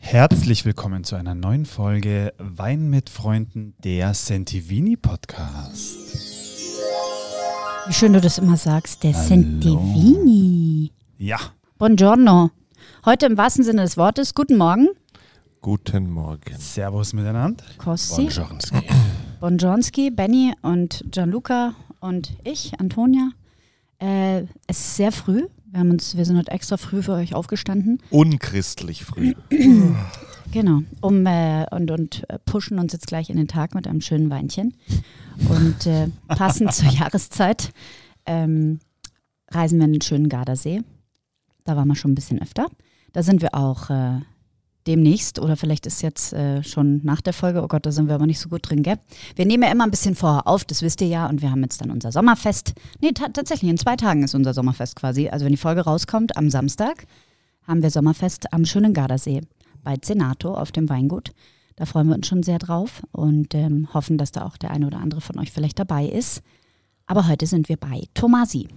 Herzlich willkommen zu einer neuen Folge Wein mit Freunden, der Sentivini Podcast. Wie schön du das immer sagst, der Sentivini. Ja. Buongiorno. Heute im wahrsten Sinne des Wortes, guten Morgen. Guten Morgen. Servus miteinander. Kossi. Bonjournski. Bonjournski, Benny und Gianluca und ich, Antonia. Es ist sehr früh. Wir sind heute extra früh für euch aufgestanden. Unchristlich früh. Genau. Und pushen uns jetzt gleich in den Tag mit einem schönen Weinchen. Und passend zur Jahreszeit reisen wir in den schönen Gardasee. Da waren wir schon ein bisschen öfter. Da sind wir auch demnächst, oder vielleicht ist jetzt schon nach der Folge, oh Gott, da sind wir aber nicht so gut drin, gell? Wir nehmen ja immer ein bisschen vorher auf, das wisst ihr ja, und wir haben jetzt dann unser Sommerfest. Nee, tatsächlich, in 2 Tagen ist unser Sommerfest quasi. Also wenn die Folge rauskommt, am Samstag haben wir Sommerfest am schönen Gardasee bei Zenato auf dem Weingut. Da freuen wir uns schon sehr drauf und hoffen, dass da auch der eine oder andere von euch vielleicht dabei ist. Aber heute sind wir bei Tomasi.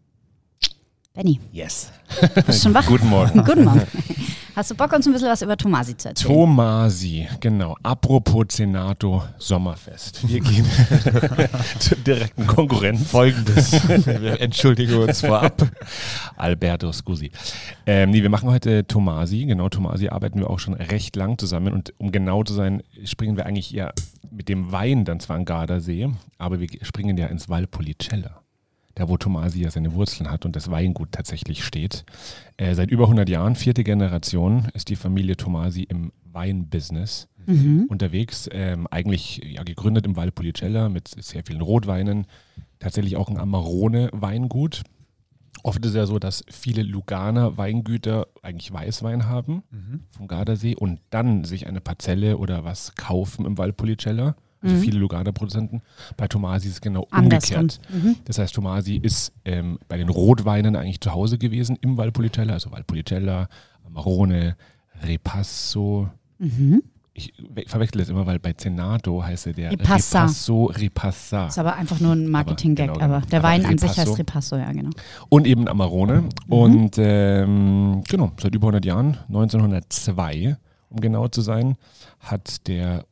Benni. Yes. Bist du schon wach? Guten Morgen. Guten Morgen. Hast du Bock, uns ein bisschen was über Tomasi zu erzählen? Tomasi, genau. Apropos Zenato, Sommerfest. Wir gehen zur direkten Konkurrenz. Folgendes. Wir entschuldigen uns vorab. Alberto, scusi. Wir machen heute Tomasi. Genau, Tomasi arbeiten wir auch schon recht lang zusammen. Und um genau zu sein, springen wir eigentlich eher mit dem Wein dann zwar an Gardasee, aber wir springen ja ins Valpolicella. Da wo Tomasi ja seine Wurzeln hat und das Weingut tatsächlich steht. Seit über 100 Jahren, 4. Generation, ist die Familie Tomasi im Weinbusiness unterwegs. Eigentlich ja, gegründet im Valpolicella mit sehr vielen Rotweinen. Tatsächlich auch ein Amarone-Weingut. Oft ist es ja so, dass viele Lugana Weingüter eigentlich Weißwein haben vom Gardasee und dann sich eine Parzelle oder was kaufen im Valpolicella. Also viele Lugana-Produzenten. Bei Tomasi ist es genau umgekehrt. Das heißt, Tomasi ist bei den Rotweinen eigentlich zu Hause gewesen im Valpolicella, also Valpolicella, Amarone, Ripasso. Ich verwechsel das immer, weil bei Zenato heißt der Ripasso Ripassa. Ist aber einfach nur ein Marketing-Gag, aber der Wein an sich heißt Ripasso, ja genau. Und eben Amarone. Und genau, seit über 100 Jahren, 1902, um genau zu sein, hat der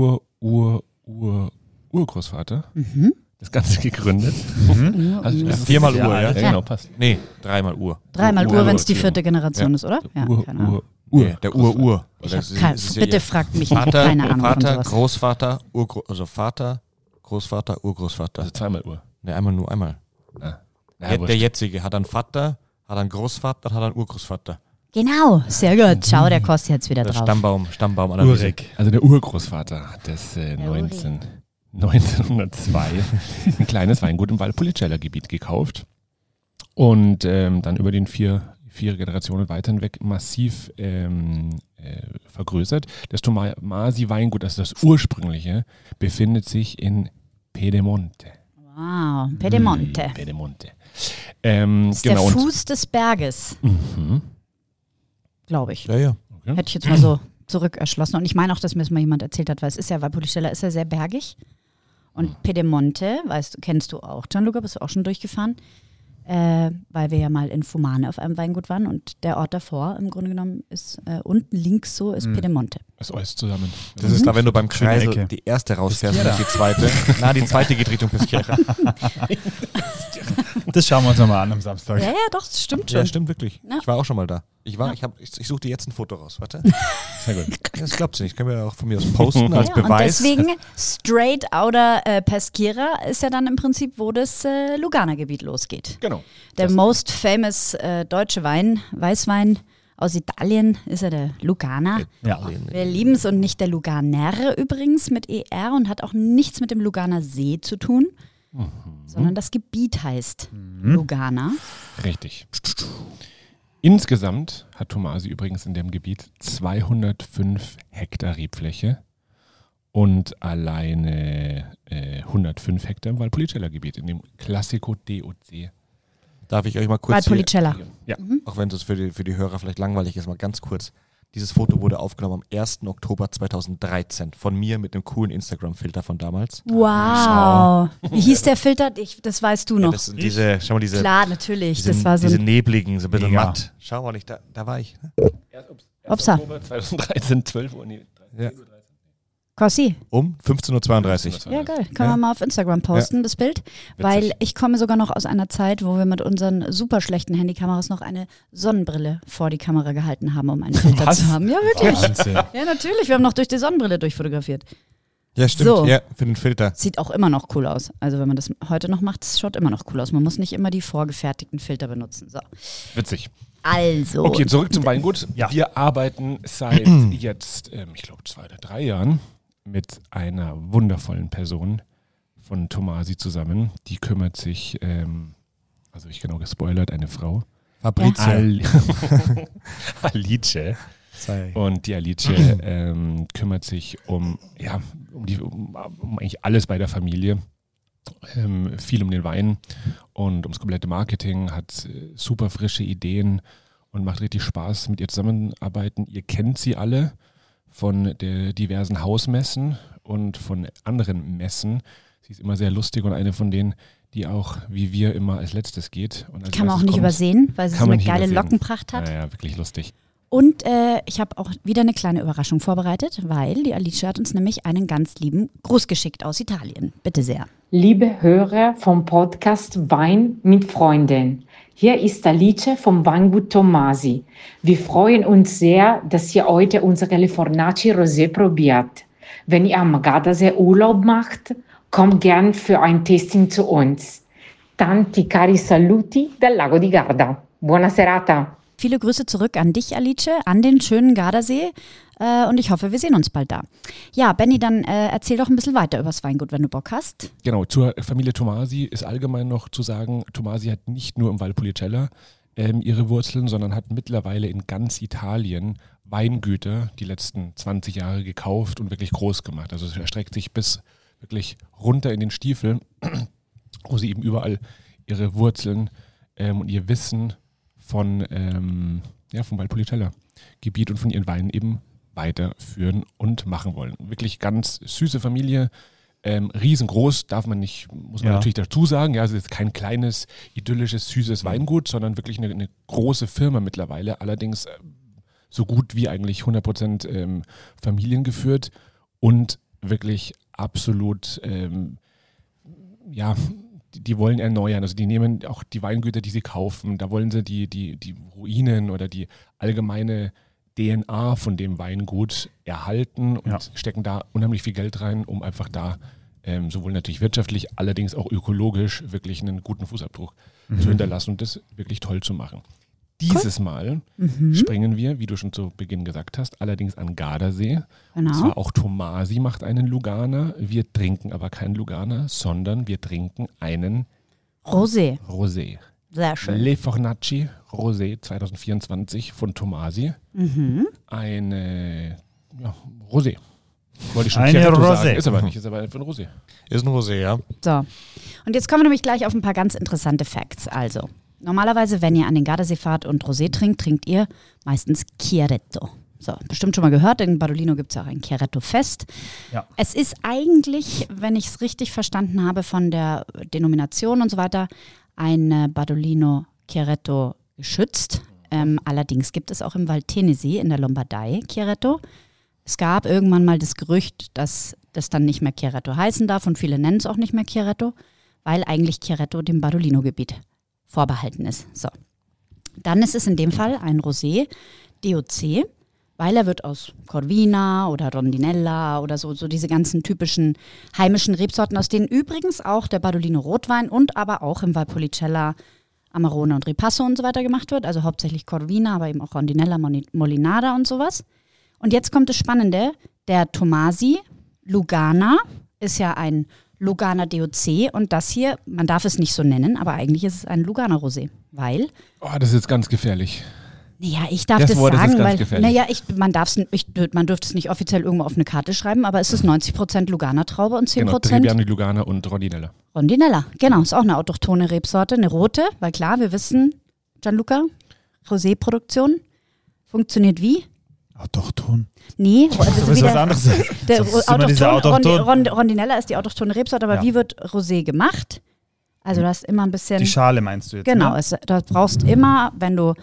Urgroßvater das Ganze gegründet. Also 4-mal Uhr, ja? Genau, passt. Nee, 3-mal Uhr. 3-mal Uhr, wenn es die 4. Generation ist, oder? Ja, keine Ahnung. Der Ur. Bitte fragt mich nicht, keine Ahnung Vater, von sowas. Großvater, also Vater, Großvater, Urgroßvater. Also 2-mal Uhr. Nee, einmal. Der jetzige hat einen Vater, hat einen Großvater, hat einen Urgroßvater. Genau, sehr gut. Schau, der kostet jetzt wieder Der drauf. Stammbaum an der Urik. Also der Urgroßvater hat das 1902 ein kleines Weingut im Valpolicella-Gebiet gekauft und dann über den 4 Generationen weiter hinweg massiv vergrößert. Das Tomasi-Weingut, also das ursprüngliche, befindet sich in Piedemonte. Wow, Piedemonte. Piedemonte. Das ist der Fuß des Berges. Glaube ich. Ja. Okay. Hätte ich jetzt mal so zurück erschlossen. Und ich meine auch, dass mir das mal jemand erzählt hat, weil es ist ja, Valpolicella ist ja sehr bergig. Und Piedemonte, kennst du auch, Gianluca, bist du auch schon durchgefahren? Weil wir ja mal in Fumane auf einem Weingut waren und der Ort davor im Grunde genommen ist unten links so ist Piedemonte. Das ist alles zusammen. Das ist da, wenn du beim Kreisel die erste rausfährst und die zweite. Die zweite geht Richtung Peschiera. Das schauen wir uns nochmal an am Samstag. Ja, doch, das stimmt schon. Ja, stimmt wirklich. Ja. Ich war auch schon mal da. Ich suche dir jetzt ein Foto raus. Warte. Sehr gut. Das glaubt sie nicht. Können wir auch von mir aus posten als Beweis. Und deswegen straight outer Peschiera ist ja dann im Prinzip, wo das Lugana-Gebiet losgeht. Genau. Der most famous deutsche Weißwein aus Italien ist ja der Lugana. Ja. Wir lieben es und nicht der Luganer übrigens mit ER und hat auch nichts mit dem Luganer See zu tun, sondern das Gebiet heißt Lugana. Richtig. Insgesamt hat Tomasi übrigens in dem Gebiet 205 Hektar Rebfläche und alleine 105 Hektar im Valpolicella-Gebiet, in dem Classico DOC. Darf ich euch mal kurz Valpolicella. Ja. Auch wenn es für die Hörer vielleicht langweilig ist, mal ganz kurz. Dieses Foto wurde aufgenommen am 1. Oktober 2013 von mir mit einem coolen Instagram-Filter von damals. Wow. Wie hieß der Filter? Das weißt du noch. Ja, das sind schau mal, diese, Klar, natürlich. diese, Das war so diese nebligen, so ein bisschen Mega. matt. Schau mal, da war ich. Ne? Upsa. Oktober 2013, 12 Uhr. Nee, Ja. Kossi. Um 15.32 Uhr. Ja, geil. Können wir mal auf Instagram posten, das Bild. Weil ich komme sogar noch aus einer Zeit, wo wir mit unseren super schlechten Handykameras noch eine Sonnenbrille vor die Kamera gehalten haben, um einen Filter zu haben. Ja, wirklich. Wahnsinn. Ja, natürlich. Wir haben noch durch die Sonnenbrille durchfotografiert. Ja, stimmt. So. Ja, für den Filter. Sieht auch immer noch cool aus. Also wenn man das heute noch macht, es schaut immer noch cool aus. Man muss nicht immer die vorgefertigten Filter benutzen. So. Witzig. Also. Okay, zurück zum Weingut. Ja. Wir arbeiten seit jetzt, ich glaube, 2 oder 3 Jahren mit einer wundervollen Person von Tomasi zusammen. Die kümmert sich, also ich genau gespoilert, eine Frau. Fabrizio. Alice. Und die Alice kümmert sich um eigentlich alles bei der Familie. Viel um den Wein und ums komplette Marketing, hat super frische Ideen und macht richtig Spaß, mit ihr zusammenarbeiten. Ihr kennt sie alle von der diversen Hausmessen und von anderen Messen. Sie ist immer sehr lustig und eine von denen, die auch, wie wir, immer als letztes geht. Und als kann man auch erstes nicht kommt. übersehen, weil sie so Kann man eine nicht geile übersehen. Lockenpracht hat. Ja, wirklich lustig. Und ich habe auch wieder eine kleine Überraschung vorbereitet, weil die Alice hat uns nämlich einen ganz lieben Gruß geschickt aus Italien. Bitte sehr. Liebe Hörer vom Podcast Wein mit Freunden, hier ist Alice vom Weingut Tomasi. Wir freuen uns sehr, dass ihr heute unsere Le Fornaci Rosé probiert. Wenn ihr am Gardasee Urlaub macht, kommt gern für ein Tasting zu uns. Tanti cari saluti dal Lago di Garda. Buona serata. Viele Grüße zurück an dich, Alice, an den schönen Gardasee und ich hoffe, wir sehen uns bald da. Ja, Benni, dann erzähl doch ein bisschen weiter über das Weingut, wenn du Bock hast. Genau, zur Familie Tomasi ist allgemein noch zu sagen, Tomasi hat nicht nur im Valpolicella ihre Wurzeln, sondern hat mittlerweile in ganz Italien Weingüter die letzten 20 Jahre gekauft und wirklich groß gemacht. Also es erstreckt sich bis wirklich runter in den Stiefel, wo sie eben überall ihre Wurzeln und ihr Wissen vom Valpolicella-Gebiet und von ihren Weinen eben weiterführen und machen wollen. Wirklich ganz süße Familie, riesengroß, muss man natürlich dazu sagen. Ja, es ist kein kleines, idyllisches, süßes Weingut, sondern wirklich eine große Firma mittlerweile, allerdings so gut wie eigentlich 100% familiengeführt und wirklich absolut, die wollen erneuern. Also die nehmen auch die Weingüter, die sie kaufen, da wollen sie die Ruinen oder die allgemeine DNA von dem Weingut erhalten und stecken da unheimlich viel Geld rein, um einfach da sowohl natürlich wirtschaftlich, allerdings auch ökologisch wirklich einen guten Fußabdruck zu hinterlassen und das wirklich toll zu machen. Dieses Mal springen wir, wie du schon zu Beginn gesagt hast, allerdings an Gardasee. Genau. Und zwar auch Tomasi macht einen Lugana. Wir trinken aber keinen Lugana, sondern wir trinken einen Rosé. Rosé. Sehr schön. Le Fornaci Rosé 2024 von Tomasi. Eine Rosé. Wollte ich schon Eine Chiaretto Rosé. sagen. Ist aber nicht, ist aber einfach ein Rosé. Ist ein Rosé, ja. So, und jetzt kommen wir nämlich gleich auf ein paar ganz interessante Facts. Also, normalerweise, wenn ihr an den Gardasee fahrt und Rosé trinkt ihr meistens Chiaretto. So, bestimmt schon mal gehört, in Badolino gibt es auch ein Chiaretto-Fest. Ja. Es ist eigentlich, wenn ich es richtig verstanden habe, von der Denomination und so weiter, ein Badolino Chiaretto geschützt. Allerdings gibt es auch im Val Tenesii in der Lombardei Chiaretto. Es gab irgendwann mal das Gerücht, dass das dann nicht mehr Chiaretto heißen darf und viele nennen es auch nicht mehr Chiaretto, weil eigentlich Chiaretto dem Badolino-Gebiet vorbehalten ist. So. Dann ist es in dem Fall ein Rosé DOC, weil er wird aus Corvina oder Rondinella oder so diese ganzen typischen heimischen Rebsorten, aus denen übrigens auch der Badolino Rotwein und aber auch im Valpolicella Amarone und Ripasso und so weiter gemacht wird, also hauptsächlich Corvina, aber eben auch Rondinella, Molinara und sowas. Und jetzt kommt das Spannende, der Tomasi Lugana ist ja ein Lugana DOC und das hier, man darf es nicht so nennen, aber eigentlich ist es ein Lugana Rosé, weil... Oh, das ist jetzt ganz gefährlich. Naja, ich darf Das das Wort ist sagen, jetzt ganz weil gefährlich. man dürfte es nicht offiziell irgendwo auf eine Karte schreiben, aber es ist 90% Lugana-Traube und 10% Genau, Trebbiano di Lugana und Rondinella. Rondinella. Genau, ist auch eine autochthone Rebsorte, eine rote, weil klar, wir wissen, Gianluca, Rosé-Produktion funktioniert wie? Autochton. Nee, Das ist was anderes. der Das ist immer diese Rondinella ist die autochthone Rebsorte, aber Ja. wie wird Rosé gemacht? Also du hast immer ein bisschen... Die Schale meinst du jetzt? Genau, Ne? du brauchst immer, wenn du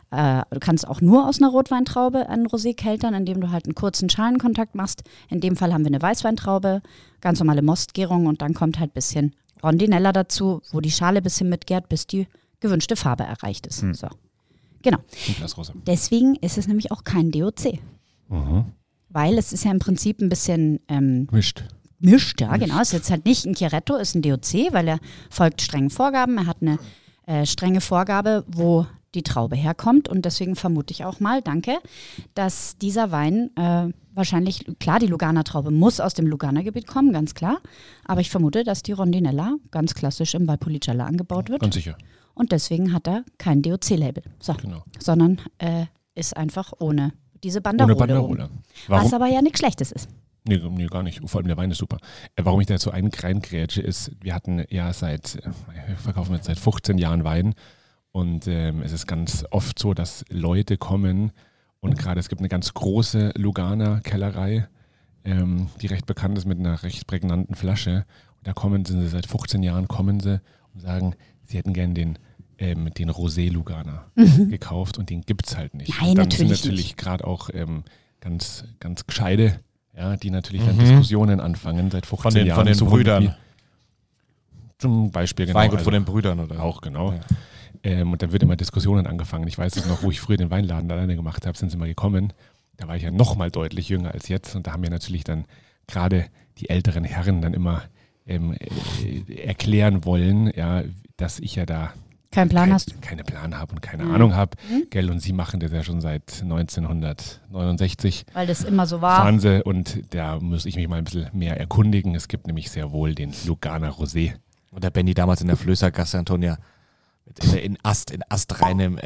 du kannst auch nur aus einer Rotweintraube einen Rosé keltern, indem du halt einen kurzen Schalenkontakt machst. In dem Fall haben wir eine Weißweintraube, ganz normale Mostgärung und dann kommt halt ein bisschen Rondinella dazu, wo die Schale ein bisschen mitgärt, bis die gewünschte Farbe erreicht ist. So. Genau. Deswegen ist es nämlich auch kein DOC. Weil es ist ja im Prinzip ein bisschen mischt, ja, genau. Es ist jetzt halt nicht ein Chiaretto, ist ein DOC, weil er folgt strengen Vorgaben. Er hat eine strenge Vorgabe, wo die Traube herkommt und deswegen vermute ich auch mal, dass dieser Wein wahrscheinlich, klar, die Lugana-Traube muss aus dem Lugana-Gebiet kommen, ganz klar, aber ich vermute, dass die Rondinella ganz klassisch im Valpolicella angebaut wird. Ganz sicher. Und deswegen hat er kein DOC-Label, sondern ist einfach ohne diese Banderole. Ohne Banderole. Was aber ja nichts Schlechtes ist. Nee, gar nicht. Vor allem der Wein ist super. Warum ich da so reingrätsche ist, wir hatten ja wir verkaufen jetzt seit 15 Jahren Wein und es ist ganz oft so, dass Leute kommen und gerade es gibt eine ganz große Lugana-Kellerei, die recht bekannt ist mit einer recht prägnanten Flasche. Und da sind sie seit 15 Jahren und sagen, sie hätten gern den Rosé Lugana gekauft und den gibt es halt nicht. Nein, und dann natürlich sind natürlich gerade auch ganz, ganz gescheite, ja, die natürlich dann Diskussionen anfangen seit 15 Jahren. Von den Brüdern. Zum Beispiel, genau. Weingut von den Brüdern, oder? Auch, genau. Ja. Und dann wird immer Diskussionen angefangen. Ich weiß es noch, wo ich früher den Weinladen alleine gemacht habe, sind sie mal gekommen. Da war ich ja noch mal deutlich jünger als jetzt und da haben mir natürlich dann gerade die älteren Herren dann immer erklären wollen, ja, dass ich ja da keinen Plan hast. Keine Plan habe und keine Ahnung habe. Gell, und sie machen das ja schon seit 1969. Weil das immer so war. Fahren sie und da muss ich mich mal ein bisschen mehr erkundigen. Es gibt nämlich sehr wohl den Lugana Rosé. Und der Benny damals in der Flößergasse, Antonia, in astreinem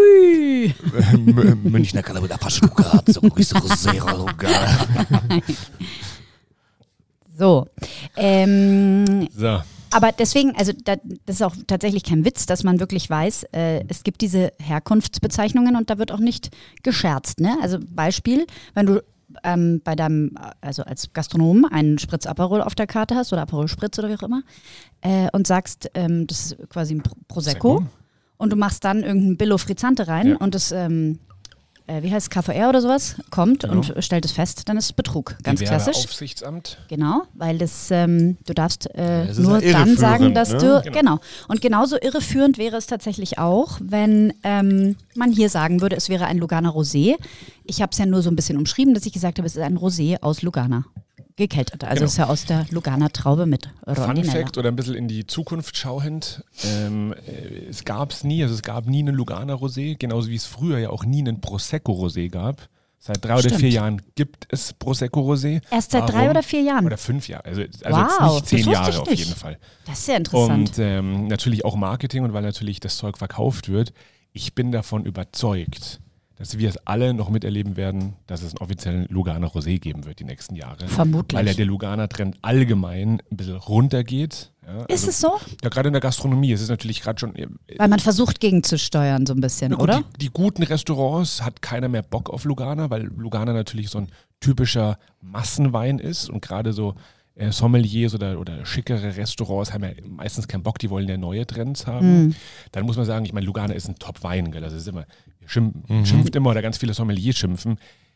Münchner Kalabida Paschluka, so Rosé Lugana. So. So. Aber deswegen, also das ist auch tatsächlich kein Witz, dass man wirklich weiß, es gibt diese Herkunftsbezeichnungen und da wird auch nicht gescherzt. Ne? Also Beispiel, wenn du bei deinem, also als Gastronom einen Spritz Aperol auf der Karte hast oder Aperol Spritz oder wie auch immer und sagst, das ist quasi ein Prosecco und du machst dann irgendein Billo Frizzante rein und das wie heißt es, KVR oder sowas, kommt und stellt es fest, dann ist es Betrug. Ganz klassisch. Aufsichtsamt. Genau, weil das, du darfst nur dann sagen, dass du, genau. Und genauso irreführend wäre es tatsächlich auch, wenn man hier sagen würde, es wäre ein Lugana Rosé. Ich habe es ja nur so ein bisschen umschrieben, dass ich gesagt habe, es ist ein Rosé aus Lugana. Gekeltert. Also ist ja aus der Lugana-Traube mit Rondinella. Fun Fact oder ein bisschen in die Zukunft schauend, es gab nie einen Lugana Rosé, genauso wie es früher ja auch nie einen Prosecco Rosé gab. Seit 3 oder 4 Jahren gibt es Prosecco Rosé. Erst seit 3 oder 4 Jahren? Oder 5 Jahre, also wow, jetzt nicht 10 Jahre auf jeden Fall. Das ist sehr interessant. Und natürlich auch Marketing und weil natürlich das Zeug verkauft wird. Ich bin davon überzeugt, dass wir es alle noch miterleben werden, dass es einen offiziellen Lugana Rosé geben wird die nächsten Jahre. Vermutlich. Weil ja der Lugana-Trend allgemein ein bisschen runtergeht. Ja, ist es so? Ja, gerade in der Gastronomie. Es ist natürlich gerade schon... Weil man versucht gegenzusteuern so ein bisschen, gut, oder? Die guten Restaurants hat keiner mehr Bock auf Lugana, weil Lugana natürlich so ein typischer Massenwein ist und gerade so Sommeliers oder schickere Restaurants haben ja meistens keinen Bock, die wollen ja neue Trends haben. Dann muss man sagen, ich meine, Lugana ist ein Top-Wein, gell? Also es ist immer, schimpft immer oder ganz viele Sommeliers schimpfen.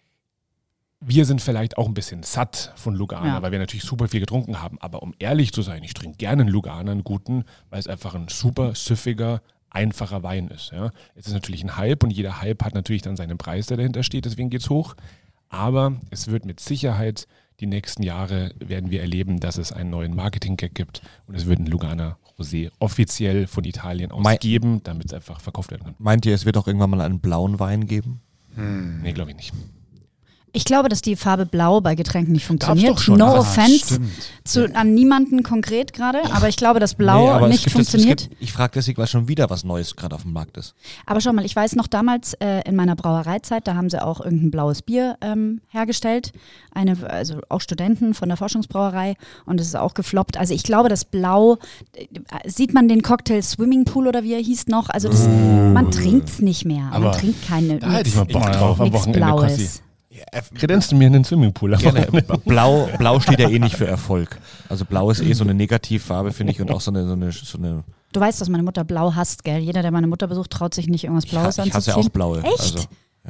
Wir sind vielleicht auch ein bisschen satt von Lugana, weil wir natürlich super viel getrunken haben. Aber um ehrlich zu sein, ich trinke gerne einen Lugana, einen guten, weil es einfach ein super süffiger, einfacher Wein ist. Ja? Es ist natürlich ein Hype und jeder Hype hat natürlich dann seinen Preis, der dahinter steht, deswegen geht's hoch. Aber es wird mit Sicherheit die nächsten Jahre werden wir erleben, dass es einen neuen Marketing-Gag gibt und es wird ein Lugana Rosé offiziell von Italien aus geben, damit es einfach verkauft werden kann. Meint ihr, es wird auch irgendwann mal einen blauen Wein geben? Nee, glaube ich nicht. Ich glaube, dass die Farbe Blau bei Getränken nicht funktioniert. Gab's doch schon. No offense an niemanden konkret gerade, aber ich glaube, dass Blau nicht funktioniert. Ich frage deswegen, weil schon wieder was Neues gerade auf dem Markt ist. Aber schau mal, ich weiß noch damals in meiner Brauereizeit, da haben sie auch irgendein blaues Bier hergestellt. Also auch Studenten von der Forschungsbrauerei und es ist auch gefloppt. Also ich glaube, das Blau, sieht man den Cocktail Swimmingpool oder wie er hieß noch, also das, man trinkt es nicht mehr. Aber man trinkt keine da hätte ich mal Bock drauf am Wochenende, Blaues. Kredenzst du mir in den Swimmingpool? Gerne. Blau steht ja eh nicht für Erfolg. Also Blau ist eh so eine Negativfarbe, finde ich, und auch so eine Du weißt, dass meine Mutter blau hasst, gell? Jeder, der meine Mutter besucht, traut sich nicht irgendwas Blaues Ich hasse anzuziehen. auch blaue. Echt? Also,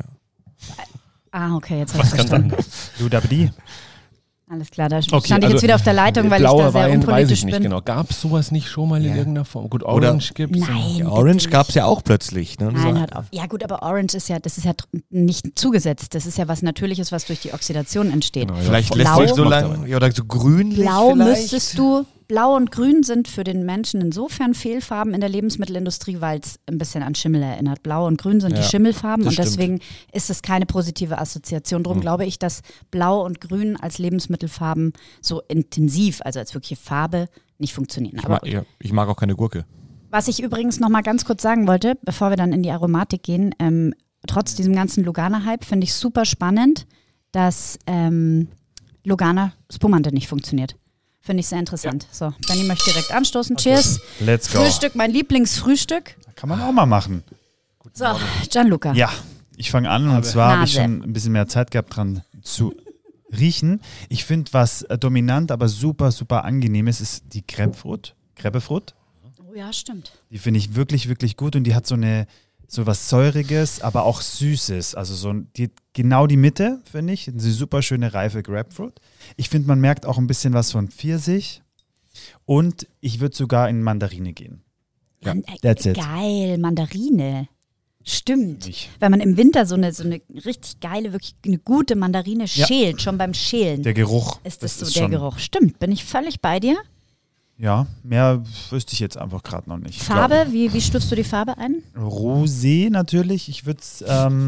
Okay, jetzt habe ich Was ganz verstanden. anderes. Du, Dabdi? Alles klar, da Okay, stand ich jetzt also wieder auf der Leitung, weil ich blauer da sehr Wein, weiß unpolitisch ich nicht bin. genau. Gab es sowas nicht schon mal in Ja. irgendeiner Form? Gut, Oder- Orange gibt's. Nein, ja, Orange bitte gab es nicht. ja auch plötzlich. Ne? Nein, hört auf. Ja gut, aber Orange ist ja nicht zugesetzt. Das ist ja was Natürliches, was durch die Oxidation entsteht. Genau, ja. Vielleicht Blau- lässt sich so Macht aber lang, ja, oder so grünlich Blau vielleicht. müsstest du, Blau und Grün sind für den Menschen insofern Fehlfarben in der Lebensmittelindustrie, weil es ein bisschen an Schimmel erinnert. Blau und Grün sind die Ja, Schimmelfarben das und deswegen ist es keine positive Assoziation. Darum glaube ich, dass Blau und Grün als Lebensmittelfarben so intensiv, also als wirkliche Farbe, nicht funktionieren. Aber gut. Ich mag auch keine Gurke. Was ich übrigens noch mal ganz kurz sagen wollte, bevor wir dann in die Aromatik gehen, trotz diesem ganzen Lugana-Hype finde ich super spannend, dass Lugana Spumante nicht funktioniert. Finde ich sehr interessant. So, Benni möchte direkt anstoßen. Cheers. Let's go. Frühstück, mein Lieblingsfrühstück. Kann man auch mal machen. So, Gianluca. Ja, ich fange an und zwar habe ich Nase. schon ein bisschen mehr Zeit gehabt dran zu riechen. Ich finde, was dominant, aber super, super angenehm ist die Grapefruit. Oh ja, stimmt. Die finde ich wirklich, wirklich gut und die hat so was Säuriges, aber auch Süßes. Also genau die Mitte, finde ich. Eine super schöne, reife Grapefruit. Ich finde, man merkt auch ein bisschen was von Pfirsich und ich würde sogar in Mandarine gehen. Ja, that's it. Geil, Mandarine. Stimmt. Ich. Wenn man im Winter so eine richtig geile, wirklich eine gute Mandarine Ja. schält, schon beim Schälen, Der Geruch. ist das so ist der schon- Geruch. Stimmt, bin ich völlig bei dir. Ja, mehr wüsste ich jetzt einfach gerade noch nicht. Farbe, wie stufst du die Farbe ein? Rosé natürlich. Ich würde es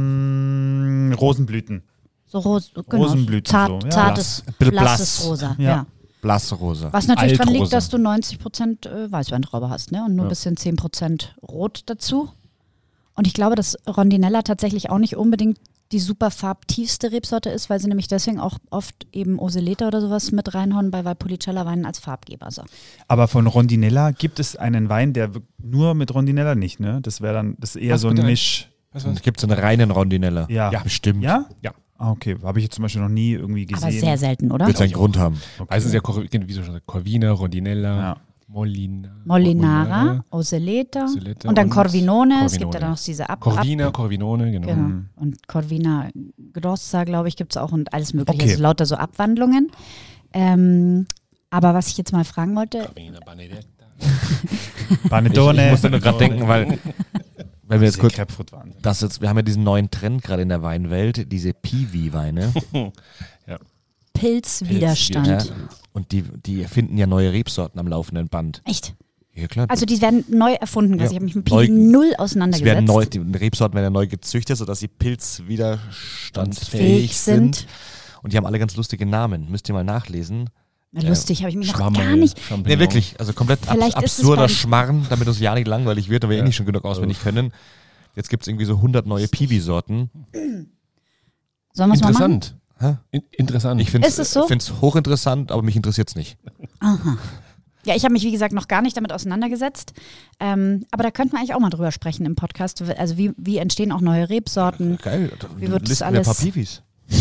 Rosenblüten. So genau, Rosenblüten so, ja. zartes, Bisschen blasses blass. Rosa. Ja. Ja. Blassrosa. Was natürlich dran liegt, Altrosa. dass du 90% Weißweintraube hast, ne? Und nur ein bisschen 10% Rot dazu. Und ich glaube, dass Rondinella tatsächlich auch nicht unbedingt die super farbtiefste Rebsorte ist, weil sie nämlich deswegen auch oft eben Oseleta oder sowas mit reinhauen bei Valpolicella-Weinen als Farbgeber. So. Aber von Rondinella gibt es einen Wein, der nur mit Rondinella nicht, ne? Das ist eher Was so ein bitte? Misch. Es gibt so einen reinen Rondinella. Ja. Bestimmt. Ja? Ja. Ah, okay. Habe ich jetzt zum Beispiel noch nie irgendwie gesehen. Aber sehr selten, oder? Wird seinen Grund haben. Okay. Also sehr wie du schon sagst, Corvina, Rondinella, Ja. Molinara, Oseleta Oseleta und dann und Corvinone. Es gibt ja Corvinone. dann noch diese Corvinone, genau. Genau. Und Corvina Grossa, glaube ich, gibt es auch und alles mögliche. Okay. Also lauter so Abwandlungen. Aber was ich jetzt mal fragen wollte, Corvina Benedetta. Panettone. Ich musste nur gerade denken, weil wenn wir jetzt kurz Grapefruit-Wahnsinn. wir haben ja diesen neuen Trend gerade in der Weinwelt, diese Piwi-Weine. Pilzwiderstand. Ja. Und die erfinden ja neue Rebsorten am laufenden Band. Echt? Ja, klar. Also die werden neu erfunden. Also Ja. ich habe mich mit Neu- Piwi null Es auseinandergesetzt. werden die Rebsorten werden ja neu gezüchtet, sodass sie pilzwiderstandsfähig Fähig sind. Und die haben alle ganz lustige Namen. Müsst ihr mal nachlesen. Lustig, habe ich mich noch Schwammel, gar nicht. Champignon. Nee, wirklich. Also komplett Vielleicht ist es absurder beim- Schmarrn, damit uns ja nicht langweilig wird, aber wir eh nicht schon genug auswendig können. Jetzt gibt es irgendwie so 100 neue Piwi-Sorten. Sollen wir es mal machen? Interessant. Hä? Interessant. Ich finde Ist es so? es hochinteressant, aber mich interessiert es nicht. Aha. Ja, ich habe mich, wie gesagt, noch gar nicht damit auseinandergesetzt. Aber da könnten wir eigentlich auch mal drüber sprechen im Podcast. Also wie entstehen auch neue Rebsorten? Geil. Wie wird das Listen wir ein paar alles- Piwis.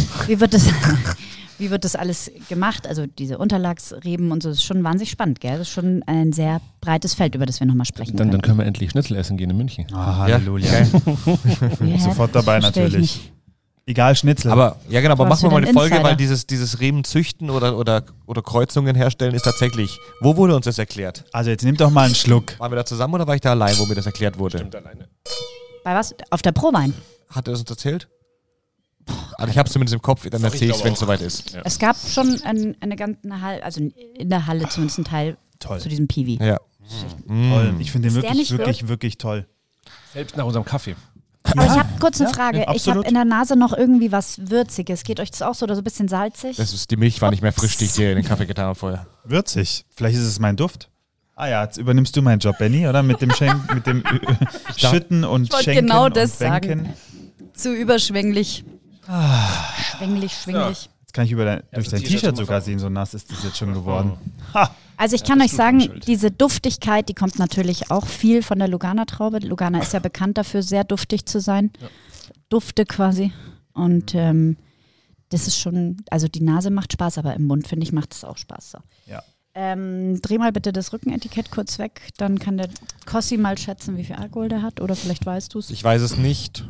Wie wird das alles gemacht? Also diese Unterlagsreben und so, das ist schon wahnsinnig spannend, gell? Das ist schon ein sehr breites Feld, über das wir nochmal sprechen Dann können. können wir endlich Schnitzel essen gehen in München. Ah, Halleluja. Ja, Ja, Sofort dabei verstehe ich natürlich. nicht. Egal, Schnitzel. aber ja genau, aber Du hast machen wir mal wieder eine einen Folge, weil Insider. dieses Reben züchten oder Kreuzungen herstellen ist tatsächlich. Wo wurde uns das erklärt? also jetzt nimm doch mal einen Schluck. Waren wir da zusammen oder war ich da allein, wo mir das erklärt wurde? alleine. Bei was? Auf der Prowein. Hat er das uns erzählt? Also ich habe es zumindest im Kopf, dann erzähle ich es, wenn es soweit ist. Ja. Es gab schon eine ganze Halle, also in der Halle zumindest ein Teil Toll. zu diesem Piwi. Ja. Toll. Ich finde den Ist der wirklich, nicht wirklich, wirklich toll. Selbst nach unserem Kaffee. Aber ich habe kurz eine Frage. ja, Ich habe absolut. in der Nase noch irgendwie was Würziges. Geht euch das auch so oder so ein bisschen salzig? Die Milch war nicht mehr frisch, die ich dir in den Kaffee getan habe vorher. Würzig. Vielleicht ist es mein Duft. Ah ja, jetzt übernimmst du meinen Job, Benni, oder? Mit dem Schütten und Ich wollte Schenken genau und das Bänken. Zu überschwänglich. Schwinglich. Jetzt kann ich durch dein das T-Shirt T-Shirt sogar sehen, so nass ist das jetzt schon geworden. Ha! Also ich kann das euch tut sagen, mir schuld. diese Duftigkeit, die kommt natürlich auch viel von der Lugana-Traube. Lugana ist ja bekannt dafür, sehr duftig zu sein. Dufte quasi. Und das ist schon, also die Nase macht Spaß, aber im Mund, finde ich, macht es auch Spaß. So. Ja. Dreh mal bitte das Rückenetikett kurz weg, dann kann der Kossi mal schätzen, wie viel Alkohol der hat, oder vielleicht weißt du es. Ich weiß es nicht.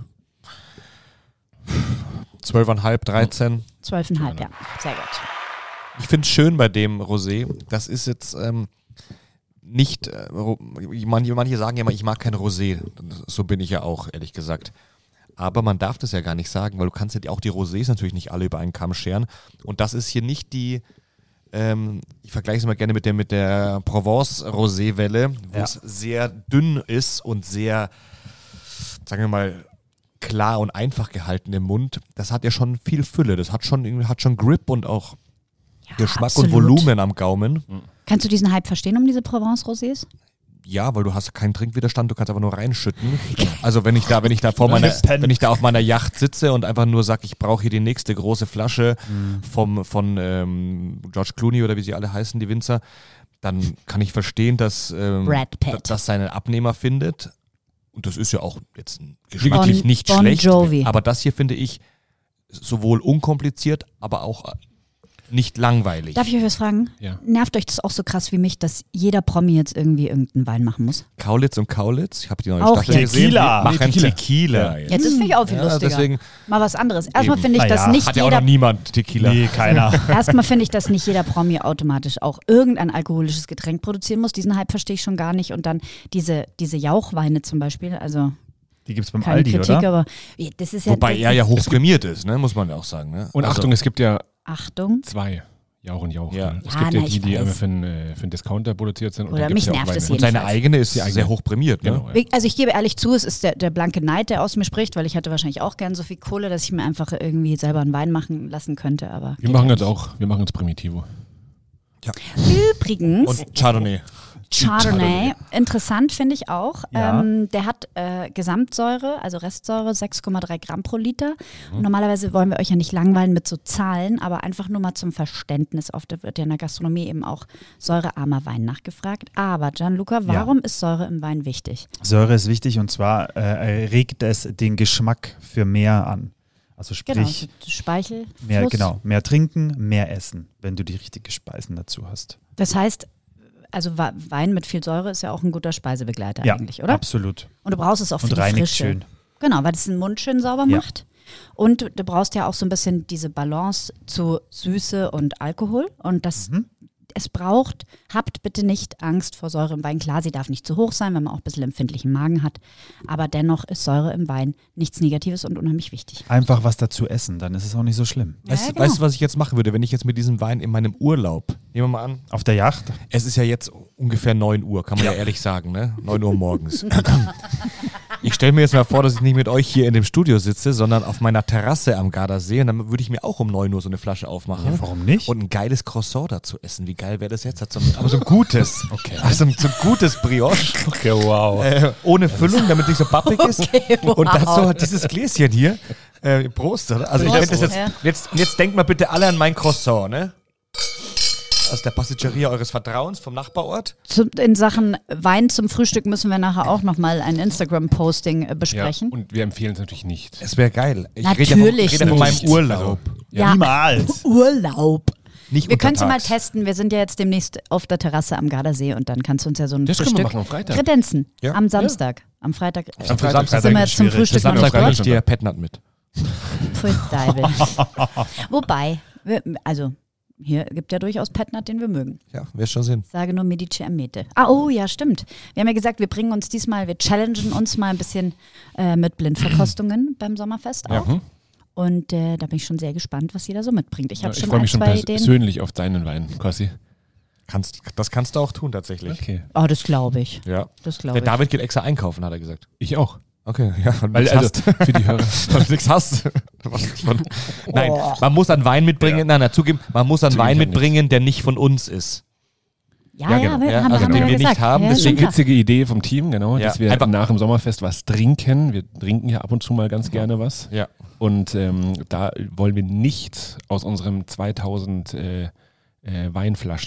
12,5, 13. 12,5, ja, sehr gut. Ich finde es schön bei dem Rosé. Das ist jetzt nicht, manche sagen ja immer, ich mag kein Rosé. So bin ich ja auch, ehrlich gesagt. Aber man darf das ja gar nicht sagen, weil du kannst ja auch die Rosés natürlich nicht alle über einen Kamm scheren. Und das ist hier nicht die, ich vergleiche es immer gerne mit der Provence-Rosé-Welle, wo es sehr dünn ist und sehr, sagen wir mal, klar und einfach gehalten im Mund. Das hat ja schon viel Fülle. Das hat schon Grip und auch Geschmack absolut. und Volumen am Gaumen. Kannst du diesen Hype verstehen um diese Provence-Rosés? Ja, weil du hast keinen Trinkwiderstand, du kannst einfach nur reinschütten. Also wenn ich da auf meiner Yacht sitze und einfach nur sage, ich brauche hier die nächste große Flasche von George Clooney oder wie sie alle heißen, die Winzer, dann kann ich verstehen, dass das seinen Abnehmer findet. Und das ist ja auch jetzt geschmacklich nicht Bon schlecht. Jovi. Aber das hier finde ich sowohl unkompliziert, aber auch nicht langweilig. Darf ich euch was fragen? Ja. Nervt euch das auch so krass wie mich, dass jeder Promi jetzt irgendwie irgendeinen Wein machen muss? Kaulitz und Kaulitz, ich habe die neue Auch Staffel gesehen, Tequila. die machen Tequila. Tequila. Ja, das finde ich auch viel lustiger. Deswegen Mal was anderes. Erstmal Eben. finde ich, dass Naja, nicht hat ja auch noch jeder niemand Tequila. Nee, keiner. Erstmal finde ich, dass nicht jeder Promi automatisch auch irgendein alkoholisches Getränk produzieren muss. Diesen Hype verstehe ich schon gar nicht. Und dann diese Jauchweine zum Beispiel, also Die gibt es beim keine Aldi, Kritik, oder? aber das ist ja... Wobei er ja hochprämiert ist, ne? Muss man ja auch sagen. Ne? Und Also, Achtung, es gibt ja Achtung. 2 Jauch und Jauch. Ja. Ne? Es Ja, gibt ja na, die, ich die weiß. für einen Discounter produziert sind. Und Oder dann gibt's mich ja auch nervt es Weine. Und seine jedenfalls. eigene ist Die eigene. sehr hochprämiert. Ne? Genau. Ja. Also ich gebe ehrlich zu, es ist der blanke Neid, der aus mir spricht, weil ich hätte wahrscheinlich auch gern so viel Kohle, dass ich mir einfach irgendwie selber einen Wein machen lassen könnte. Aber Wir machen jetzt Primitivo. Übrigens, Und Chardonnay. Chardonnay, interessant finde ich auch. Ja. Der hat Gesamtsäure, also Restsäure, 6,3 Gramm pro Liter. Und normalerweise wollen wir euch ja nicht langweilen mit so Zahlen, aber einfach nur mal zum Verständnis. Oft wird ja in der Gastronomie eben auch säurearmer Wein nachgefragt. Aber Gianluca, warum ist Säure im Wein wichtig? Säure ist wichtig und zwar regt es den Geschmack für mehr an. Also Genau, sprich, Speichel, mehr trinken, mehr essen, wenn du die richtigen Speisen dazu hast. Das heißt, also Wein mit viel Säure ist ja auch ein guter Speisebegleiter Ja, eigentlich, oder? absolut. Und du brauchst es auch für Und die reinigt Frische. schön. Genau, weil das den Mund schön sauber Ja. macht. Und du brauchst ja auch so ein bisschen diese Balance zu Süße und Alkohol. Und das es braucht, habt bitte nicht Angst vor Säure im Wein. Klar, sie darf nicht zu hoch sein, wenn man auch ein bisschen empfindlichen Magen hat. Aber dennoch ist Säure im Wein nichts Negatives und unheimlich wichtig. Einfach was dazu essen, dann ist es auch nicht so schlimm. Weißt genau. du, was ich jetzt machen würde, wenn ich jetzt mit diesem Wein in meinem Urlaub, nehmen wir mal an, Auf der Yacht? es ist ja jetzt ungefähr 9 Uhr, kann man ja ehrlich sagen, ne? 9 Uhr morgens. Ich stelle mir jetzt mal vor, dass ich nicht mit euch hier in dem Studio sitze, sondern auf meiner Terrasse am Gardasee und dann würde ich mir auch um 9 Uhr so eine Flasche aufmachen. Ja, warum nicht? Und ein geiles Croissant dazu essen. Wie geil wäre das jetzt? Aber so ein gutes. Okay. Also so ein gutes Brioche. Okay, wow. Ohne Füllung, damit nicht so pappig ist. Okay, Und wow. dazu hat dieses Gläschen hier. Prost, oder? Also Prost, ich finde das ja. jetzt denkt mal bitte alle an mein Croissant, ne? Aus der Pasticceria eures Vertrauens vom Nachbarort. In Sachen Wein zum Frühstück müssen wir nachher auch nochmal ein Instagram-Posting besprechen. Ja, und wir empfehlen es natürlich nicht. Es wäre geil. Ich Natürlich rede von meinem nicht. Urlaub. Ja. Niemals. Urlaub. Nicht Wir können es ja mal untertags. testen. Wir sind ja jetzt demnächst auf der Terrasse am Gardasee und dann kannst du uns ja so ein Das können wir Frühstück machen am Freitag. kredenzen. Ja. Am Samstag. Am Freitag. Am Freitag sind wir jetzt zum schwierig. Frühstück noch Samstag nicht bringe dort. ich dir Petnat mit. Pfui Deibel. Wobei, hier gibt ja durchaus Petnat, den wir mögen. Ja, wirst schon sehen. Sage nur Medici Amete. Oh ja, stimmt. Wir haben ja gesagt, wir bringen uns diesmal, wir challengen uns mal ein bisschen mit Blindverkostungen beim Sommerfest auch. Ja, Und da bin ich schon sehr gespannt, was jeder so mitbringt. Ich habe ich schon freue ein, mich schon zwei Ideen. persönlich auf deinen Wein, Kossi. Das kannst du auch tun, tatsächlich. Okay. Oh, das glaube ich. Ja. Das glaube Der ich. David geht extra einkaufen, hat er gesagt. Ich auch. Okay, ja. Und Weil, also, für die Hörer. wenn du nichts hast. Nein, man muss einen Wein mitbringen, zugeben, man muss einen Zugeben, Wein ich hab mitbringen, der nicht von uns ist. Ja, Ja, ja, genau. wir Ja, haben, also haben den wir wir ja nicht gesagt. haben, Ja, deswegen stimmt. Witzige Idee vom Team, genau, Ja, dass wir einfach- nach dem Sommerfest was trinken. Wir trinken ja ab und zu mal ganz gerne was. Ja. Und da wollen wir nicht aus unserem 2000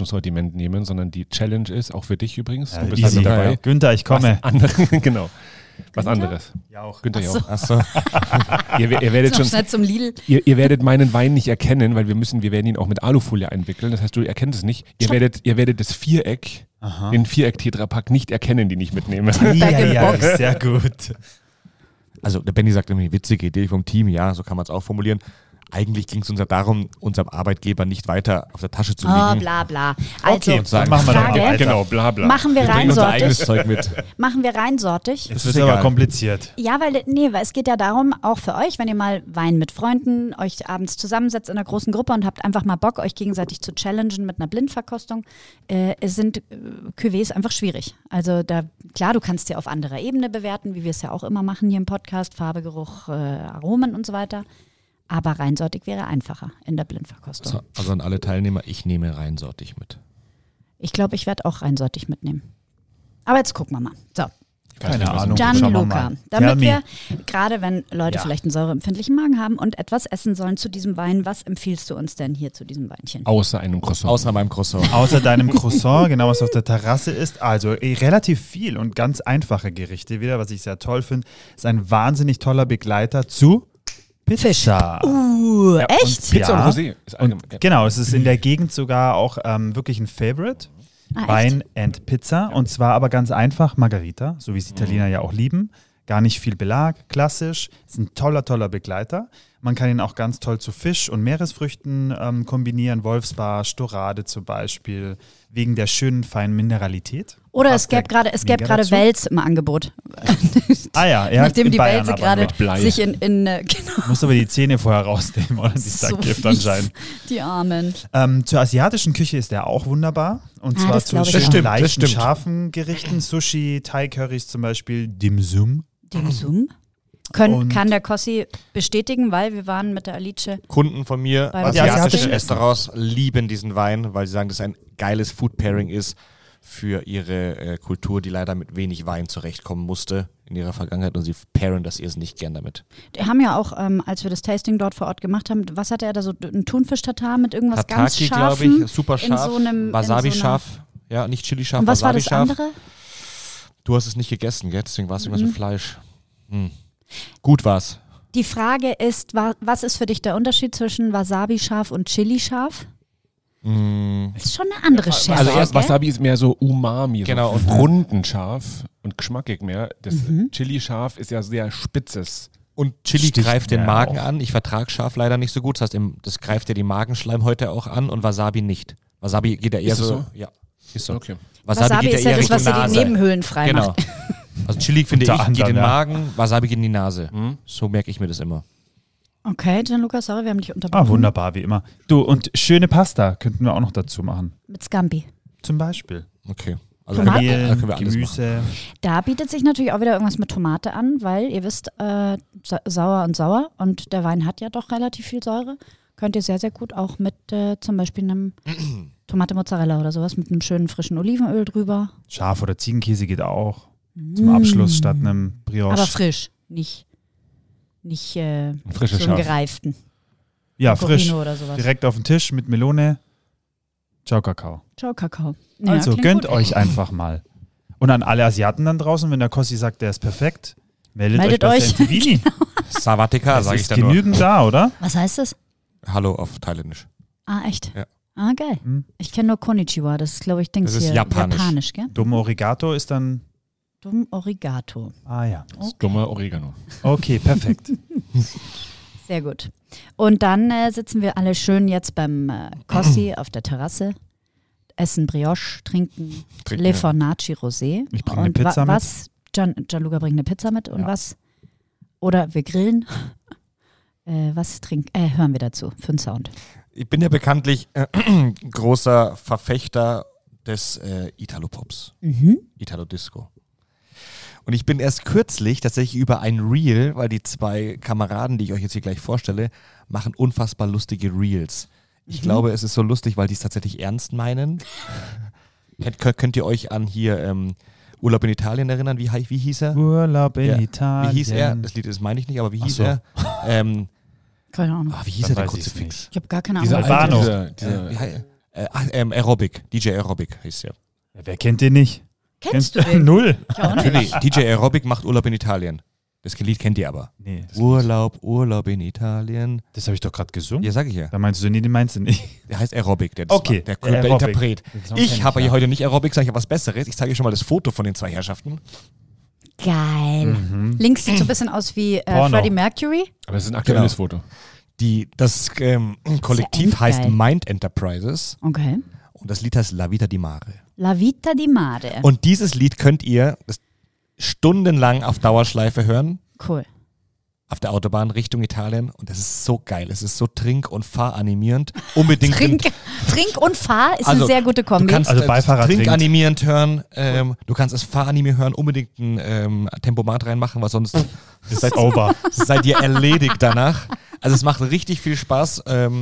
Weinflaschen-Sortiment nehmen, sondern die Challenge ist, auch für dich übrigens, du bist easy. halt dabei. Günther, ich komme. Was andere, genau. Was anderes. Ja, auch. Günther Ach so. Jauch. Achso. Ihr werdet Noch schon, schnell zum Lidl. ihr werdet meinen Wein nicht erkennen, weil wir werden ihn auch mit Alufolie einwickeln. Das heißt, du erkennst es nicht. Ihr werdet das Viereck, den Viereck-Tetrapack nicht erkennen, den ich mitnehme. Ja, sehr gut. Also der Benny sagt irgendwie, witzige Idee vom Team, ja, so kann man es auch formulieren. Eigentlich ging es uns ja darum, unserem Arbeitgeber nicht weiter auf der Tasche zu liegen. Oh, bla bla. Also, Okay, sagen, dann machen wir doch Frage. mal weiter. Genau, bla bla. machen wir bringen unser reinsortig. eigenes Zeug mit. Machen wir reinsortig. Das ist ist aber egal. kompliziert. Ja, weil es geht ja darum, auch für euch, wenn ihr mal Wein mit Freunden, euch abends zusammensetzt in einer großen Gruppe und habt einfach mal Bock, euch gegenseitig zu challengen mit einer Blindverkostung, sind Cuvées einfach schwierig. Also klar, du kannst sie auf anderer Ebene bewerten, wie wir es ja auch immer machen hier im Podcast, Farbe, Geruch, Aromen und so weiter. Aber reinsortig wäre einfacher in der Blindverkostung. Also an alle Teilnehmer, ich nehme reinsortig mit. Ich glaube, ich werde auch reinsortig mitnehmen. Aber jetzt gucken wir mal. So, Keine Ahnung. Schauen wir Gianluca, mal. damit Tell wir, me. gerade wenn Leute Ja. vielleicht einen säureempfindlichen Magen haben und etwas essen sollen zu diesem Wein, was empfiehlst du uns denn hier zu diesem Weinchen? Außer einem Croissant. Außer meinem Croissant. Außer deinem Croissant, genau was auf der Terrasse ist. Also relativ viel und ganz einfache Gerichte wieder, was ich sehr toll finde. Ist ein wahnsinnig toller Begleiter zu Pizza. Echt? Pizza Ja. und Rosé. Ist allgemein. Genau, es ist in der Gegend sogar auch wirklich ein Favorite. echt? Wein and Pizza. Und zwar aber ganz einfach Margarita, so wie es Italiener ja auch lieben. Gar nicht viel Belag, klassisch. Ist ein toller Begleiter. Man kann ihn auch ganz toll zu Fisch und Meeresfrüchten kombinieren. Wolfsbarsch, Dorade zum Beispiel. Wegen der schönen, feinen Mineralität. Oder Passt es gäbe ja gerade mega dazu. Wels im Angebot. Ja, Nachdem in die Bayern Welse aber gerade mit Blei. sich genau, Muss aber die Zähne vorher rausnehmen, oder? Die so Sackgift fies, anscheinend. die Armen. Zur asiatischen Küche ist der auch wunderbar. Und zwar das zu glaub ich schön auch. Das leichten, stimmt. scharfen Gerichten. Sushi, Thai-Currys zum Beispiel, Dim Sum. Dem Zoom. Und- Kann der Kossi bestätigen, weil wir waren mit der Alice. Kunden von mir, Beim asiatische asiatischen Restaurants, lieben diesen Wein, weil sie sagen, dass es ein geiles Food-Pairing ist für ihre Kultur, die leider mit wenig Wein zurechtkommen musste in ihrer Vergangenheit und sie pairen das irrsinnig gern damit. Die haben ja auch, als wir das Tasting dort vor Ort gemacht haben, was hatte er da so? Ein Thunfisch-Tatar mit irgendwas ganz Tataki, glaube Scharfem? ich, super in scharf, so einem- in Wasabi so einer- scharf, ja, nicht Chili scharf, Und was war Wasabi das scharf. andere? Du hast es nicht gegessen, gell? Deswegen war es irgendwas mit Fleisch. Gut war's. Die Frage ist, was ist für dich der Unterschied zwischen Wasabi-scharf und Chili-scharf? Das ist schon eine andere Schärfe. Also erst gell? Wasabi ist mehr so Umami, Genau. so rundenscharf und geschmackig mehr. Das Chili-scharf ist ja sehr spitzes. Und Chili Sticht greift den mir Magen auch. an. Ich vertrage scharf leider nicht so gut. Das heißt, das greift ja die Magenschleimhäute auch an und Wasabi nicht. Wasabi geht ja eher Ist es so? Ja, ist so. Okay. Wasabi ist ja das, was dir die Nase. Nebenhöhlen frei Genau. macht. Also Chili, finde Unter ich, geht anderem, in den ja. Magen, Wasabi geht in die Nase. So merke ich mir das immer. Okay, Gianluca, sorry, wir haben dich unterbrochen. Wunderbar, wie immer. Du, und schöne Pasta könnten wir auch noch dazu machen. Mit Scampi. Zum Beispiel. Okay. Also Tomaten? da Mehl, können wir alles machen. Gemüse. Da bietet sich natürlich auch wieder irgendwas mit Tomate an, weil ihr wisst, sauer und sauer und der Wein hat ja doch relativ viel Säure. Könnt ihr sehr, sehr gut auch mit zum Beispiel einem Tomate Mozzarella oder sowas mit einem schönen frischen Olivenöl drüber. Schaf- oder Ziegenkäse geht auch. Zum Abschluss statt einem Brioche. Aber frisch, nicht frisches so einen Schaf. gereiften. Ja, Pecorino frisch. oder sowas. Direkt auf den Tisch mit Melone. Ciao, Kakao. Ciao, Kakao. Ja, Also klingt gönnt gut. euch einfach mal. Und an alle Asiaten dann draußen, wenn der Kossi sagt, der ist perfekt, meldet Meldet euch bei euch. Vini. Savatika, Es sage ich ist dann nur. genügend da, oder? Was heißt das? Hallo auf Thailändisch. Ah, echt? Ja. Ah, geil. Ich kenne nur Konnichiwa, das ist, glaube ich, Dings Das ist hier. japanisch. Gell? Dumm Origato ist dann. Dumm Origato. Ja. Das ist dummer Oregano. Okay, perfekt. Sehr gut. Und dann sitzen wir alle schön jetzt beim Kossi auf der Terrasse, essen Brioche, trinken Le Fornaci Rosé. Ich bringe eine Und Pizza mit. was? Gianluca bringt eine Pizza mit und Ja. was? Oder wir grillen. Was hören wir dazu für einen Sound? Ich bin ja bekanntlich großer Verfechter des Italo-Pops, Italo-Disco. Und ich bin erst kürzlich tatsächlich über ein Reel, weil die zwei Kameraden, die ich euch jetzt hier gleich vorstelle, machen unfassbar lustige Reels. Ich glaube, es ist so lustig, weil die es tatsächlich ernst meinen. Könnt ihr euch an hier Urlaub in Italien erinnern? Wie hieß er? Urlaub in Ja. Italien. Wie hieß er? Das Lied, das meine ich nicht, aber wie hieß so. er? Keine Ahnung. Wie hieß Dann er, der weiß kurze ich's Fix? Ich habe gar keine Ahnung. Dieser Albano. alte, dieser Aerobic, DJ Aerobic hieß er. Ja, wer kennt den nicht? Kennst du den? Null. Ich auch nicht. Natürlich, DJ Aerobic macht Urlaub in Italien. Das Lied kennt ihr aber. Nee, Urlaub in Italien. das habe ich doch gerade gesungen. Ja, sag ich ja. Da meinst du, nee, den meinst du nicht. Der heißt Aerobic, der das Okay, war, der Aerobic. Interpret. Den Song Ich kenn habe ich, hier ja. heute nicht Aerobic, sage ich was Besseres. Ich zeige euch schon mal das Foto von den zwei Herrschaften. Geil. Links sieht so ein bisschen aus wie Porno. Freddie Mercury. Aber es ist ein aktuelles Foto. Das Kollektiv endgeil. heißt Mind Enterprises Okay. und das Lied heißt La Vita di Mare. La Vita di Mare. Und dieses Lied könnt ihr stundenlang auf Dauerschleife hören, Cool. auf der Autobahn Richtung Italien. Und das ist so geil. Es ist so trink- und fahranimierend. Unbedingt. Trink und Fahr ist Also, eine sehr gute Du Kombi. kannst Also Beifahrer trinkanimierend hören, du kannst es fahranimierend hören, unbedingt ein Tempomat reinmachen, weil sonst Ist over. seid ihr erledigt danach. Also es macht richtig viel Spaß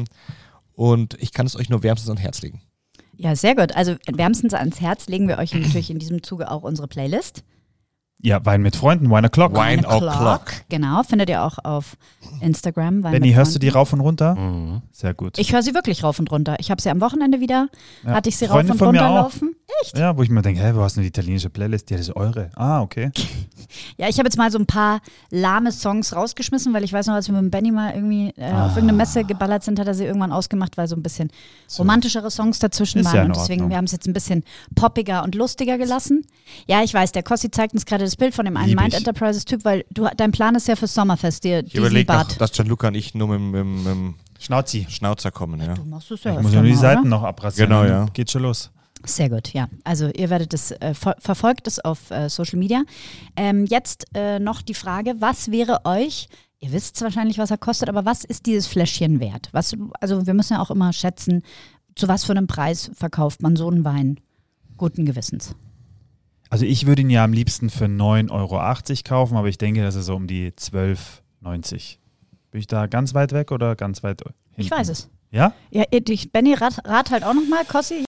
und ich kann es euch nur wärmstens ans Herz legen. Ja, sehr gut. Also wärmstens ans Herz legen wir euch natürlich in diesem Zuge auch unsere Playlist. Ja, Wein mit Freunden, Wine O'Clock. Wine Wine O'Clock. Genau, findet ihr auch auf Instagram. Wein Benni, mit hörst du die Freunden. rauf und runter? Sehr gut. Ich höre sie wirklich rauf und runter. Ich habe sie am Wochenende wieder, Ja. hatte ich sie Freunde rauf und von mir runter auch. laufen. Ja, wo ich mir denke, hä, wo hast du eine italienische Playlist? Ja, das ist eure. Ah, okay. Ja, ich habe jetzt mal so ein paar lahme Songs rausgeschmissen, weil ich weiß noch, als wir mit dem Benni mal irgendwie auf irgendeine Messe geballert sind, hat er sie irgendwann ausgemacht, weil so ein bisschen romantischere Songs dazwischen Ist waren. ja in Und deswegen, Ordnung. wir haben es jetzt ein bisschen poppiger und lustiger gelassen. Ja, ich weiß, der Kossi zeigt uns gerade das Bild von dem einen Lieb Mind ich. Enterprises-Typ, weil dein Plan ist ja fürs Sommerfest, dir Ich diesen überlege noch, Bart. dass Gianluca und ich nur mit dem Schnauzi. Schnauzer kommen. Ja. Du machst es ja Ich öfter muss ja nur die mal, Seiten oder? noch abrasieren. Genau, dann ja. Geht schon los. Sehr gut, ja. Also ihr werdet es, verfolgt es auf Social Media. Jetzt noch die Frage, was wäre euch, ihr wisst wahrscheinlich, was er kostet, aber was ist dieses Fläschchen wert? Also wir müssen ja auch immer schätzen, zu was für einem Preis verkauft man so einen Wein guten Gewissens. Also ich würde ihn ja am liebsten für 9,80 Euro kaufen, aber ich denke, das ist so um die 12,90. Bin ich da ganz weit weg oder ganz weit hinten? Ich weiß es. Ja? Ja, Benni, rat halt auch nochmal, Kossi.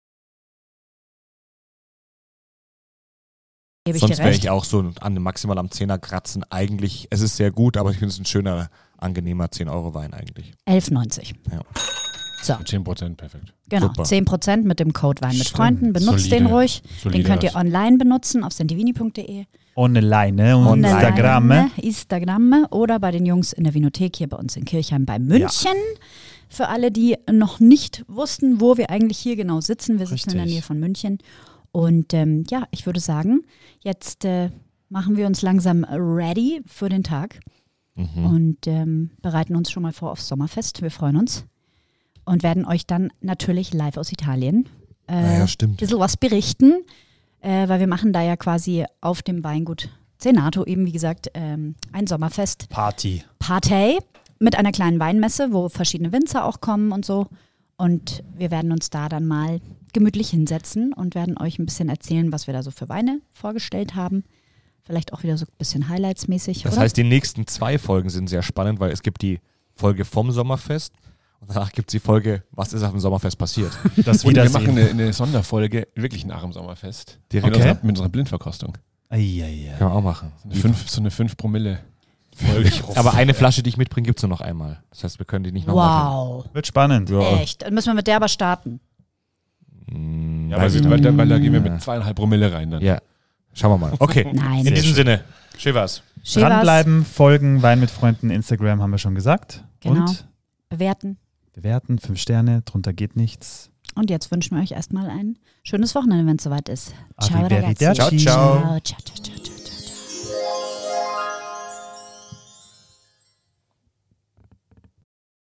Gebe ich Sonst dir wäre recht. ich auch so maximal am 10er kratzen. Eigentlich, es ist sehr gut, aber ich finde es ein schöner, angenehmer 10-Euro-Wein eigentlich. 11,90. Ja. So, 10%, perfekt. genau. Super. 10% mit dem Code Wein mit Stimmt. Freunden. Benutzt Solide. den ruhig. Solide Den könnt ihr was. online benutzen auf sendivini.de. Online und Instagram. Instagram oder bei den Jungs in der Vinothek hier bei uns in Kirchheim bei München. Für alle, die noch nicht wussten, wo wir eigentlich hier genau sitzen. Wir sitzen in der Richtig. Nähe von München. Und ja, ich würde sagen, jetzt machen wir uns langsam ready für den Tag und bereiten uns schon mal vor aufs Sommerfest. Wir freuen uns und werden euch dann natürlich live aus Italien Ja, stimmt. ein bisschen was berichten, weil wir machen da ja quasi auf dem Weingut Zenato eben, wie gesagt, ein Sommerfest. Party. Partei mit einer kleinen Weinmesse, wo verschiedene Winzer auch kommen und so. Und wir werden uns da dann mal gemütlich hinsetzen und werden euch ein bisschen erzählen, was wir da so für Weine vorgestellt haben. Vielleicht auch wieder so ein bisschen Highlights-mäßig, Das oder? heißt, die nächsten 2 Folgen sind sehr spannend, weil es gibt die Folge vom Sommerfest und danach gibt es die Folge, was ist auf dem Sommerfest passiert. Das Und wir Wiedersehen. machen eine Sonderfolge wirklich nach dem Sommerfest. Direkt. Okay. Mit unserer Blindverkostung. Eieiei. Kann man auch machen. So eine 5 Promille Folge. Aber eine Flasche, die ich mitbringe, gibt es nur noch einmal. Das heißt, wir können die nicht nochmal Wow, Wird spannend. Ja. echt. Dann müssen wir mit der aber starten. Ja, weil da gehen wir mit 2,5 Promille rein dann. Ja, schauen wir mal. Okay, Nein. in diesem Sinne, Chivas. Chivas, Dranbleiben, folgen, Wein mit Freunden, Instagram haben wir schon gesagt. Genau. Und bewerten. bewerten, 5 Sterne, drunter geht nichts. Und jetzt wünschen wir euch erstmal ein schönes Wochenende, wenn es soweit ist. Ciao, Arrivederci. ragazzi. Ciao, ciao. Ciao, ciao, ciao.